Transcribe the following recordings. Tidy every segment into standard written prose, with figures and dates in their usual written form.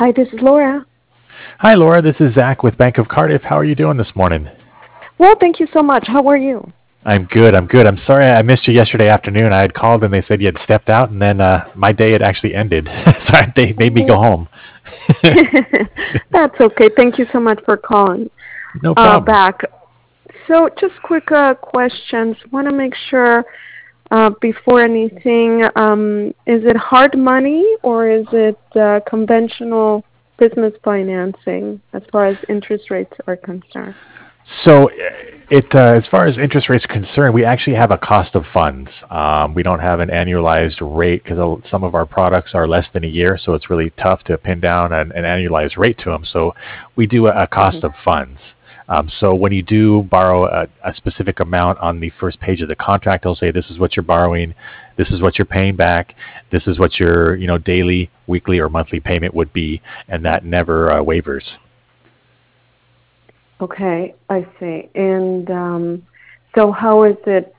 Hi, this is Laura. Hi, Laura. This is Zach with Bank of Cardiff. How are you doing this morning? Well, thank you so much. How are you? I'm good. I'm good. I'm sorry I missed you yesterday afternoon. I had called and they said you had stepped out, and then my day had actually ended. Sorry, they made me go Oh, home. that's okay. Thank you so much for calling No problem. back. So, just quick questions. Want to make sure before anything, is it hard money or is it conventional business financing as far as interest rates are concerned? So, as far as interest rates are concerned, we actually have a cost of funds. We don't have an annualized rate because some of our products are less than a year, so it's really tough to pin down an annualized rate to them. So, we do a Hmm. cost of funds. So when you do borrow a specific amount on the first page of the contract, they'll say this is what you're borrowing, this is what you're paying back, this is what your daily, weekly, or monthly payment would be, and that never wavers. Okay, I see. And so, how is it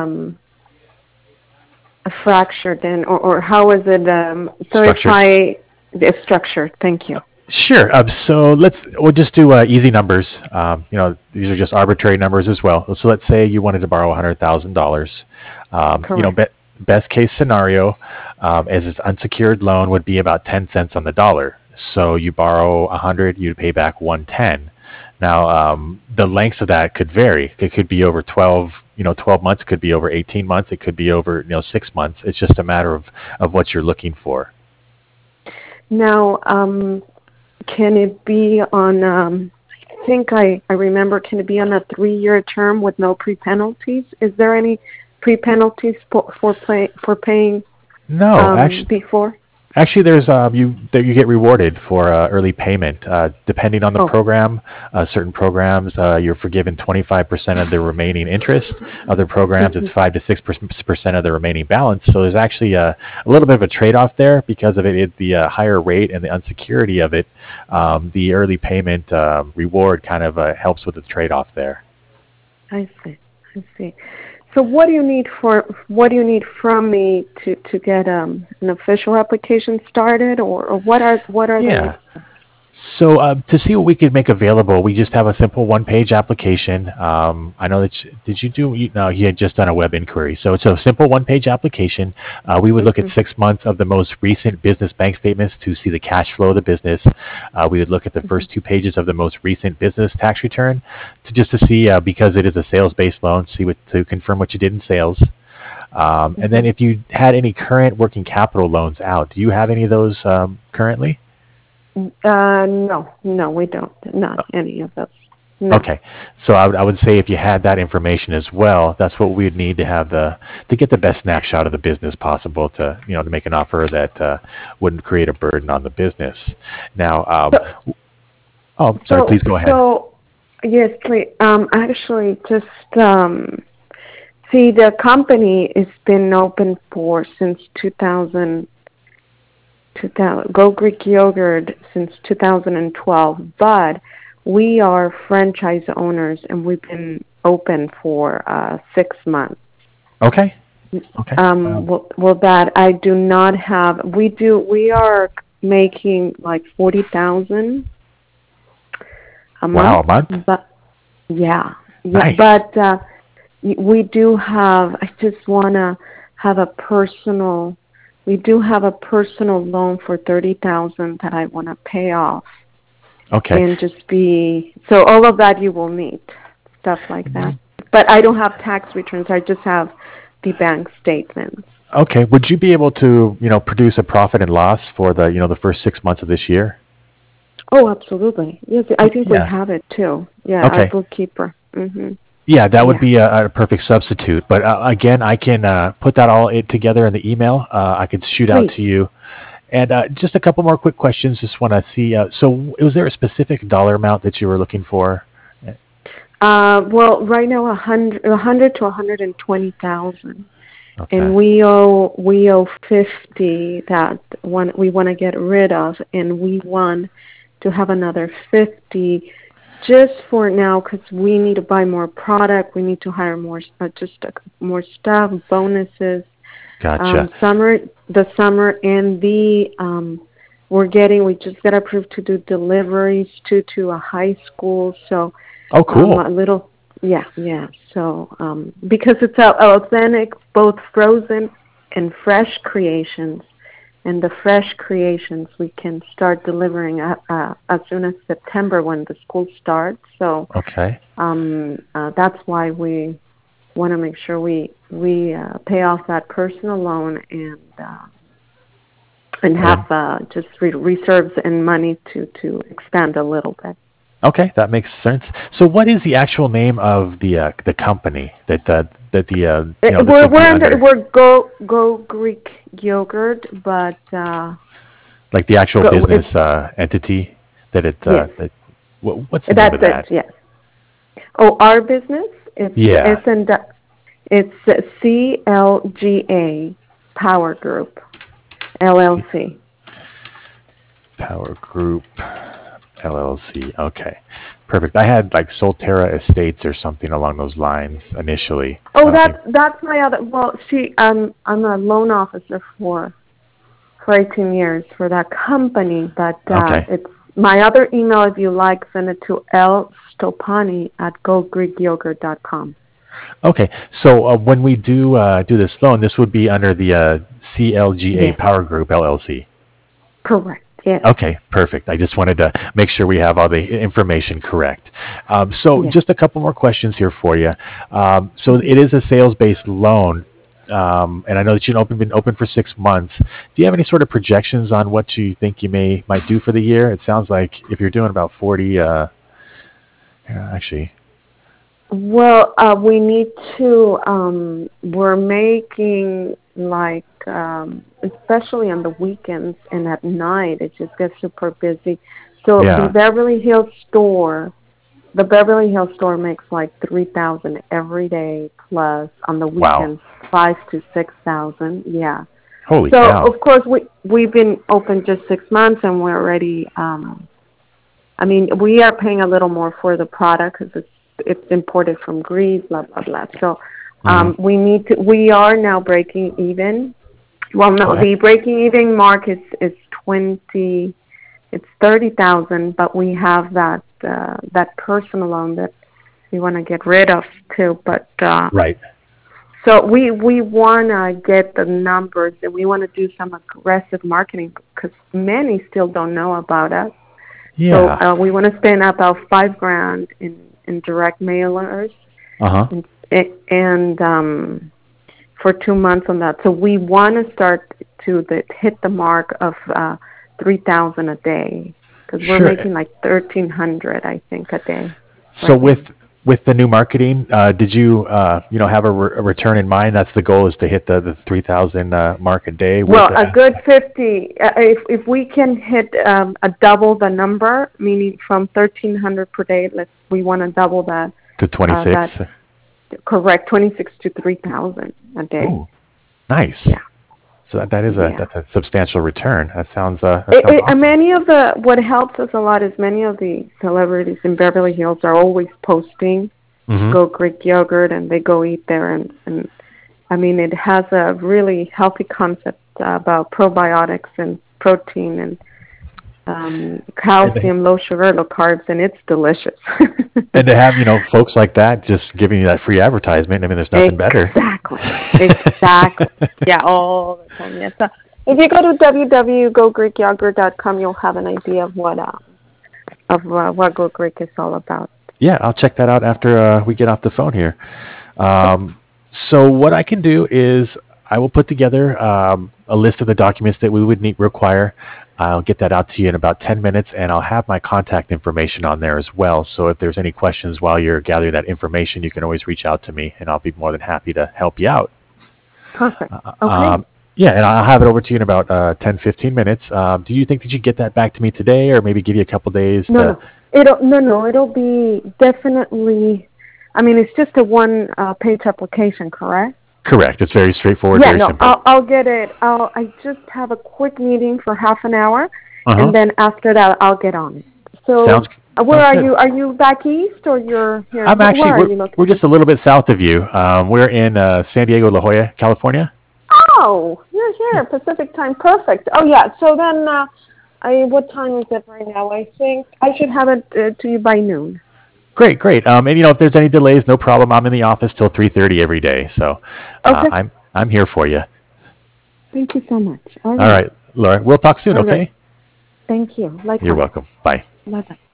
fractured then, or how is it? So, if Structured. it's structured. Thank you. Sure. So we'll just do easy numbers. These are just arbitrary numbers as well. So let's say you wanted to borrow $100,000. Correct. Best case scenario, as an unsecured loan would be about 10 cents on the dollar. So you borrow 100, you'd pay back 110. Now, the lengths of that could vary. It could be over 12 months. It could be over 18 months. It could be over 6 months. It's just a matter of what you're looking for. Now, can it be on? I think I remember. Can it be on a 3-year term with no pre-penalties? Is there any pre-penalties for paying No, actually. before? Actually, there's you get rewarded for early payment. Depending on the Oh. program, certain programs you're forgiven 25% of the remaining interest. Other programs it's Hmm. 5 to 6% of the remaining balance. So there's actually a little bit of a trade-off there because of the higher rate and the unsecurity of it. The early payment reward kind of helps with the trade-off there. I see. I see. So what do you need from me to get an official application started, or what are the Yeah. next steps? So to see what we could make available, we just have a simple one-page application. I know that did you do? No, he had just done a web inquiry. So it's a simple one-page application. We would look at Hmm. 6 months of the most recent business bank statements to see the cash flow of the business. We would look at the Hmm. first 2 pages of the most recent business tax return to see because it is a sales-based loan, to confirm what you did in sales. And Hmm. then if you had any current working capital loans out, do you have any of those currently? No, no, we don't. Not any of those. No. Okay. So I would say if you had that information as well, that's what we'd need to have to get the best snapshot of the business possible to make an offer that wouldn't create a burden on the business. Now, So, oh, sorry, so, please go ahead. so, yes, please. Actually, just see, the company has been open for since 2000, Go Greek Yogurt since 2012, but we are franchise owners and we've been open for 6 months. Okay. Okay. Well, that I do not have. We are making like 40,000 a Wow, month, a month. but yeah, yeah, Nice. but we do have. I just wanna have a personal. We do have a personal loan for 30,000 that I want to pay off Okay. and just be. So all of that you will need, stuff like that. But I don't have tax returns. I just have the bank statements. Okay. Would you be able to produce a profit and loss for the first 6 months of this year? Oh, absolutely. Yes, I think we Yeah. have it too. Yeah, our Okay. bookkeeper. Mhm. Yeah, that would Yeah. be a perfect substitute. But again, I can put that all together in the email. I could shoot out Please. to you. And just a couple more quick questions. Just want to see. So, was there a specific dollar amount that you were looking for? Well, right now a hundred to 120,000, Okay. and we owe 50 that one we want to get rid of, and we want to have another 50 just for now because we need to buy more product. We need to hire more staff, bonuses. Gotcha. The summer and the we just got approved to do deliveries to a high school. So Oh, cool. a little, yeah. So because it's authentic, both frozen and fresh creations. And the fresh creations we can start delivering as soon as September when the school starts. So Okay. that's why we want to make sure we pay off that personal loan and have just reserves and money to expand a little bit. Okay, that makes sense. So, what is the actual name of the company the company We're Go Greek Yogurt, but like the actual business entity that yes, what's the name that's of it. that? Yes. Oh, our business Yeah, it's CLGA Power Group LLC. Power Group LLC. Okay, perfect. I had like Solterra Estates or something along those lines initially. Oh, that's my other. Well, I'm a loan officer for 18 years for that company, but Okay. it's my other email. If you like, send it to lstopani@gogreekyogurt.com. Okay. So when we do this loan, this would be under the CLGA Yes, Power Group LLC. correct. Yes, Okay, perfect. I just wanted to make sure we have all the information correct. So yes. just a couple more questions here for you. So it is a sales-based loan, and I know that you've been open for 6 months. Do you have any sort of projections on what you think you might do for the year? It sounds like if you're doing about 40, actually. Well, we need to. We're making like, especially on the weekends and at night, it just gets super busy. So Yeah. the Beverly Hills store makes like 3,000 every day, plus on the Wow. weekends 5 to 6,000. Yeah. Holy So cow. of course we've been open just 6 months and we're already. I mean, we are paying a little more for the product because it's imported from Greece, blah blah blah. So Mm-hmm. we are now breaking even. Well, no, Okay. the breaking even mark is 30,000, but we have that personal loan that we want to get rid of too. But Right. so we want to get the numbers and we want to do some aggressive marketing because many still don't know about us. So Yeah. we want to spend about $5,000 in direct mailers Uh-huh. and for 2 months on that. So we want to start to hit the mark of 3,000 a day because we're Sure. making like 1,300, I think, a day So right now. with the new marketing, did you have a return in mind? That's the goal, is to hit the 3,000 mark a day with Well, a good 50. If we can hit a double the number, meaning from 1,300 per day, we want to double that. to 26. That correct, 26 to 3,000 a day. Oh, nice. Yeah. So that's Yeah. a substantial return. That sounds awesome. What helps us a lot is many of the celebrities in Beverly Hills are always posting Mm-hmm. Go Greek Yogurt and they go eat there and I mean it has a really healthy concept about probiotics and protein and calcium, low sugar, low carbs, and it's delicious. And to have folks like that just giving you that free advertisement, I mean, there's nothing better. Exactly. Yeah, all the time. Yes. So if you go to www.gogreekyogurt.com, you'll have an idea of what Go Greek is all about. Yeah, I'll check that out after we get off the phone here. So what I can do is I will put together a list of the documents that we would require. I'll get that out to you in about 10 minutes, and I'll have my contact information on there as well. So if there's any questions while you're gathering that information, you can always reach out to me, and I'll be more than happy to help you out. Perfect. Okay. Yeah, and I'll have it over to you in about 10, 15 minutes. Do you think that you get that back to me today, or maybe give you a couple days? No. It'll be definitely. I mean, it's just a one-page application, correct? Correct. It's very straightforward, very simple. I'll get it. I just have a quick meeting for half an hour, Uh-huh. and then after that, I'll get on it. So, where are good. you? Are you back east or you're here? I'm actually, where are you located? we're just a little bit south of you. We're in San Diego, La Jolla, California. Oh, you're here, Pacific time. Perfect. Oh, yeah. So then What time is it right now? I think I should have it to you by noon. Great, great. And if there's any delays, no problem. I'm in the office till 3:30 every day, so Okay. I'm here for you. Thank you so much. All right, Laura. We'll talk soon. All right. Okay. Thank you. Likewise. You're welcome. Bye. Bye-bye.